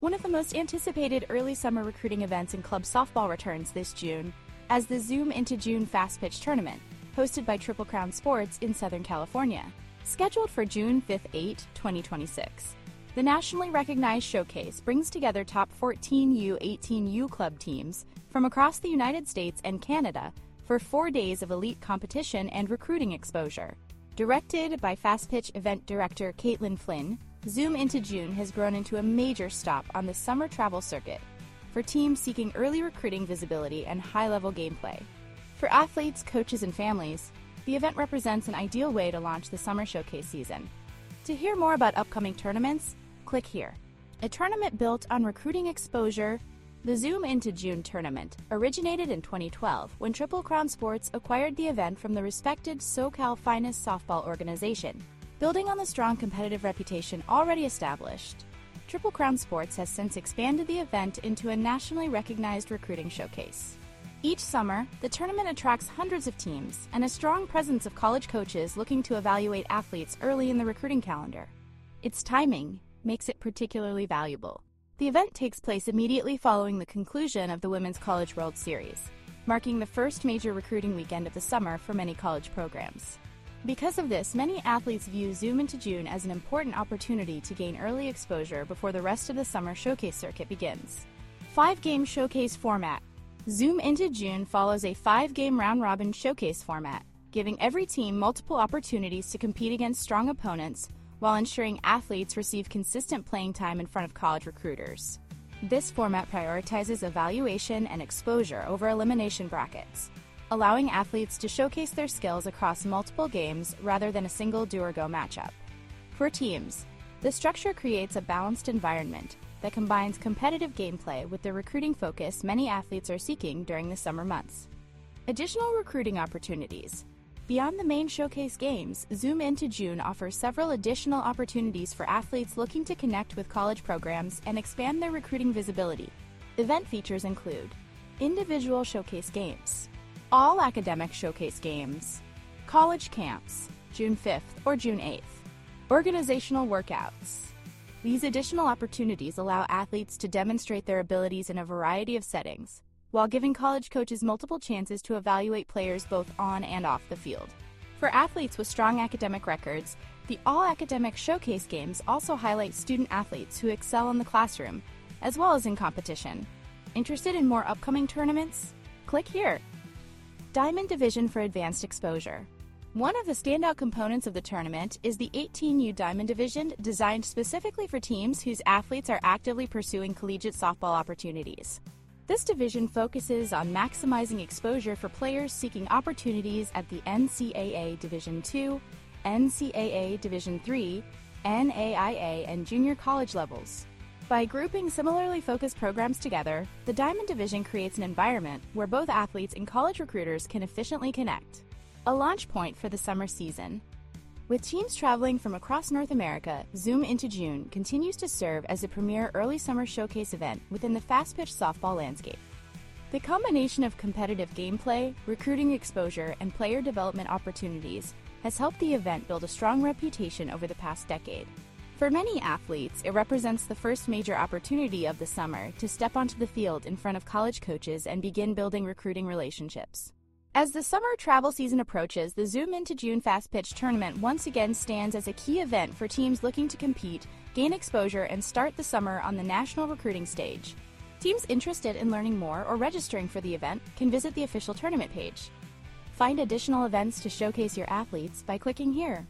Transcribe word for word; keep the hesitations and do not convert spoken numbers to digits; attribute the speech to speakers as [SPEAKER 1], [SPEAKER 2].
[SPEAKER 1] One of the most anticipated early summer recruiting events in club softball returns this June as the Zoom into June Fast Pitch Tournament, hosted by Triple Crown Sports in Southern California. Scheduled for June fifth to eighth, twenty twenty-six. The nationally recognized showcase brings together top fourteen U eighteen U club teams from across the United States and Canada for four days of elite competition and recruiting exposure. Directed by Fast Pitch event director Caitlin Flynn, Zoom into June has grown into a major stop on the summer travel circuit for teams seeking early recruiting visibility and high-level gameplay. For athletes, coaches, and families, the event represents an ideal way to launch the summer showcase season. To hear more about upcoming tournaments, click here. A tournament built on recruiting exposure, the Zoom into June tournament originated in twenty twelve when Triple Crown Sports acquired the event from the respected SoCal Finest Softball organization. Building on the strong competitive reputation already established, Triple Crown Sports has since expanded the event into a nationally recognized recruiting showcase. Each summer, the tournament attracts hundreds of teams and a strong presence of college coaches looking to evaluate athletes early in the recruiting calendar. Its timing makes it particularly valuable. The event takes place immediately following the conclusion of the Women's College World Series, marking the first major recruiting weekend of the summer for many college programs. Because of this, many athletes view Zoom into June as an important opportunity to gain early exposure before the rest of the summer showcase circuit begins. Five-game showcase format. Zoom into June follows a five-game round-robin showcase format, giving every team multiple opportunities to compete against strong opponents while ensuring athletes receive consistent playing time in front of college recruiters. This format prioritizes evaluation and exposure over elimination brackets, allowing athletes to showcase their skills across multiple games rather than a single do-or-go matchup. For teams, the structure creates a balanced environment that combines competitive gameplay with the recruiting focus many athletes are seeking during the summer months. Additional recruiting opportunities. Beyond the main showcase games, Zoom into June offers several additional opportunities for athletes looking to connect with college programs and expand their recruiting visibility. Event features include individual showcase games, all academic showcase games, college camps, June fifth or June eighth, organizational workouts. These additional opportunities allow athletes to demonstrate their abilities in a variety of settings, while giving college coaches multiple chances to evaluate players both on and off the field. For athletes with strong academic records, the all-academic showcase games also highlight student athletes who excel in the classroom, as well as in competition. Interested in more upcoming tournaments? Click here. Diamond Division for Advanced Exposure. One of the standout components of the tournament is the eighteen U Diamond Division, designed specifically for teams whose athletes are actively pursuing collegiate softball opportunities. This division focuses on maximizing exposure for players seeking opportunities at the N C double A Division two, N C double A Division three, N A I A, and junior college levels. By grouping similarly focused programs together, the Diamond Division creates an environment where both athletes and college recruiters can efficiently connect. A launch point for the summer season. With teams traveling from across North America, Zoom into June continues to serve as a premier early summer showcase event within the fast-pitch softball landscape. The combination of competitive gameplay, recruiting exposure, and player development opportunities has helped the event build a strong reputation over the past decade. For many athletes, it represents the first major opportunity of the summer to step onto the field in front of college coaches and begin building recruiting relationships. As the summer travel season approaches, the Zoom into June Fast Pitch Tournament once again stands as a key event for teams looking to compete, gain exposure, and start the summer on the national recruiting stage. Teams interested in learning more or registering for the event can visit the official tournament page. Find additional events to showcase your athletes by clicking here.